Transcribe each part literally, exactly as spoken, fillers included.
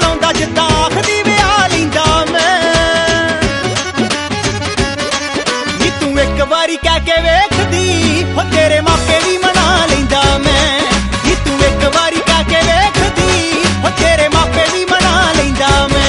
ਚਲਾਉਂਦਾ ਜਿੱਦਾਂ ਆਖਦੀ ਵਿਆਹ ਲੈਂਦਾ ਮੈਂ ਨੀ ਤੂੰ ਇੱਕ ਵਾਰੀ ਕਹਿ ਕੇ ਵੇਖਦੀ ਹੋ ਤੇਰੇ ਮਾਪੇ ਵੀ ਮਨਾ ਲੈਂਦਾ ਮੈਂ ਨੀ ਤੂੰ ਇੱਕ ਵਾਰੀ ਕਹਿ ਕੇ ਵੇਖਦੀ ਹੋ ਤੇਰੇ ਮਾਪੇ ਵੀ ਮਨਾ ਲੈਂਦਾ ਮੈਂ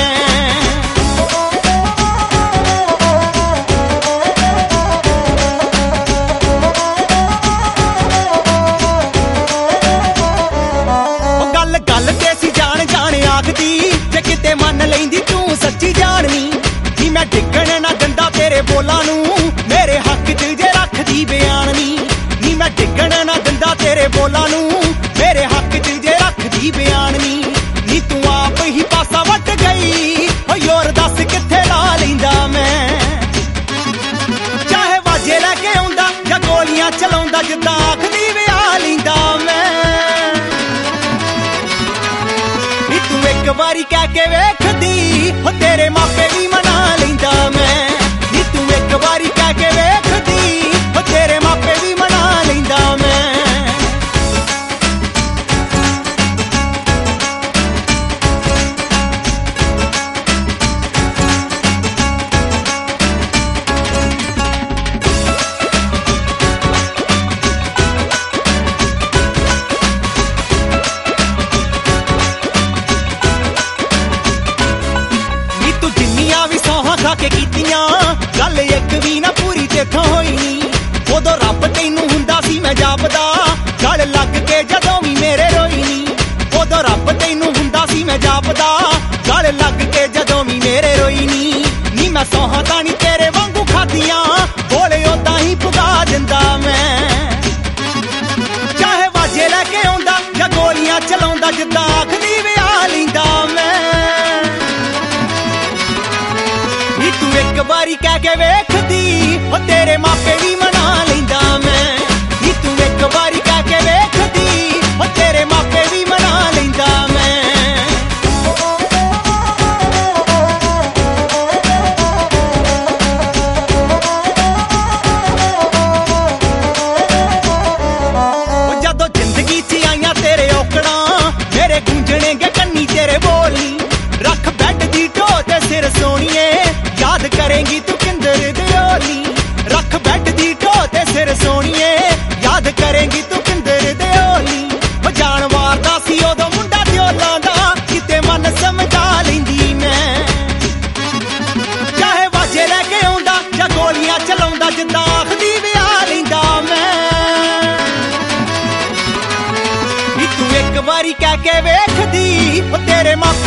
ਗੱਲ ਤੇ ਸੀ ਜਾਣ ਜਾਣ ਆਖਦੀ ਜੇ ਕਿਤੇ ਮੰਨ ਲੈਂਦੀ ਤੂੰ ਸੱਚੀ ਜਾਣਨੀ ਨੀ ਮੈਂ ਡਿੱਗਣ ਨਾ ਦਿੰਦਾ ਤੇਰੇ ਬੋਲਾਂ ਨੂੰ ਮੇਰੇ ਹੱਕ 'ਚ ਜੇ ਰੱਖਦੀ ਬਿਆਨਨੀ ਨੀ ਮੈਂ ਡਿੱਗਣ ਨਾ ਦਿੰਦਾ ਤੇਰੇ ਬੋਲਾਂ ਨੂੰ ਮੇਰੇ ਹੱਕ 'ਚ ਜੇ ਰੱਖਦੀ ਬਿਆਨਨੀ ਨੀ ਤੂੰ ਆਪ ਹੀ ਪਾਸਾ ਵੱਟ ਗਈ ਓ ਯਾਰ ਦੱਸ ਕਿੱਥੇ ਲਾ ਲੈਂਦਾ ਮੈਂ ਚਾਹੇ ਵਾਜੇ ਲੈ ਕੇ ਆਉਂਦਾ ਜਾਂ ਗੋਲੀਆਂ ਚਲਾਉਂਦਾ ਜਿੱਦਾਂ ਆਖਦੀ ਵਿਆਹ ਲੈਂਦਾ ਮੈਂ ਇੱਕ ਵਾਰੀ ਕਹਿ ਕੇ ਵੇਖਦੀ ਹੋ ਤੇਰੇ ਮਾਪੇ ਵੀ ਮਨਾ ਲੈਂਦਾ ਮੈਂ ਨੀ ਤੂੰ ਇੱਕ ਵਾਰੀ ਕਹਿ ਕੇ ਵੇਖਦੀ ਹੋ ਤੇਰੇ ਮਾਪੇ ਵੀ ਮਨਾ ਲੈਂਦਾ ਮੈਂ ਕੇ ਕੀਤੀਆਂ ਗੱਲ ਇੱਕ ਵੀ ਨਾ ਪੂਰੀ ਤੇਥੋਂ ਹੋਈ ਨੀ ਉਦੋਂ ਰੱਬ ਤੈਨੂੰ ਹੁੰਦਾ ਸੀ ਮੈਂ ਜਾਪਦਾ ਗਲ ਲੱਗ ਕੇ ਜਦੋਂ ਵੀ ਮੇਰੇ ਰੋਈ ਨੀ ਉਦੋਂ ਰੱਬ ਤੈਨੂੰ ਹੁੰਦਾ ਸੀ ਮੈਂ ਜਾਪਦਾ ਗਲ ਲੱਗ ਕੇ ਜਦੋਂ ਵੀ ਮੇਰੇ ਰੋਈ ਨੀ ਨੀ ਮੈਂ ਸੌਹਾਂ ਤਾਂ ਨੀ ਤੇਰੇ ਵਾਂਗੂ ਖਾਦੀਆਂ ਬੋਲੇ ਉਦਾਂ ਹੀ ਪੁਗਾ ਦਿੰਦਾ ਮੈਂ ਚਾਹੇ ਵਾਜੇ ਲੈ ਕੇ ਆਉਂਦਾ ਜਾਂ ਗੋਲੀਆਂ ਚਲਾਉਂਦਾ ਜਿੱਦਾਂ ਆਖਦੀ ਵਿਆਹ ਲੈਂਦਾ ਮੈਂ ਇੱਕ ਵਾਰੀ ਕਹਿ ਕੇ ਵੇਖਦੀ ਹੋ ਤੇਰੇ ਮਾਪੇ ਵੀ ਮਨਾ ਲੈਂਦਾ ਮੈਂ ਨੀ ਤੂੰ ਇੱਕ ਵਾਰੀ ਕਹਿ ਕੇ ਵੇਖਦੀ ਹੋ ਤੇਰੇ ਮਾਪੇ ਵੀ ਮਨਾ ਲੈਂਦਾ ਮੈਂ ਉਹ ਜਦੋਂ ਜ਼ਿੰਦਗੀ 'ਚ ਆਈਆਂ ਤੇਰੇ ਔਕੜਾਂ ਮੇਰੇ ਗੂੰਜਣਗੇ ਕੰਨੀ ਤੇਰੇ ਬੋਲੀ ਰੱਖ ਬੈੱਡ ਦੀ ਢੋ ਤੇ ਸਿਰ ਸੋਹਣੀਏ ਯਾਦ ਕਰੇਂਗੀ ਤੂੰ ਕਿੰਦਰ ਦਿਓਲੀ ਰੱਖ ਬੈੱਡ ਦੀ ਢੋ ਤੇ ਸਿਰ ਸੋਹਣੀਏ ਯਾਦ ਕਰੇਂਗੀ ਤੂੰ ਕਿੰਦਰ ਦਿਓਲੀ ਉਹ ਜਾਣ ਵਾਰਦਾ ਸੀ ਉਦੋਂ ਮੁੰਡਾ ਦਿਓਲਾਂ ਦਾ ਕਿਤੇ ਮਨ ਸਮਝਾ ਲੈਂਦੀ ਮੈਂ ਚਾਹੇ ਵਾਜੇ ਲੈ ਕੇ ਆਉਂਦਾ ਜਾਂ ਗੋਲੀਆਂ ਚਲਾਉਂਦਾ ਜਿੱਦਾਂ ਆਖਦੀ ਵਿਆਹ ਲੈਂਦਾ ਮੈਂ ਨੀ ਤੂੰ ਇੱਕ ਵਾਰੀ ਕਹਿ ਕੇ ਵੇਖਦੀ ਉਹ ਤੇਰੇ ਮਾਪੇ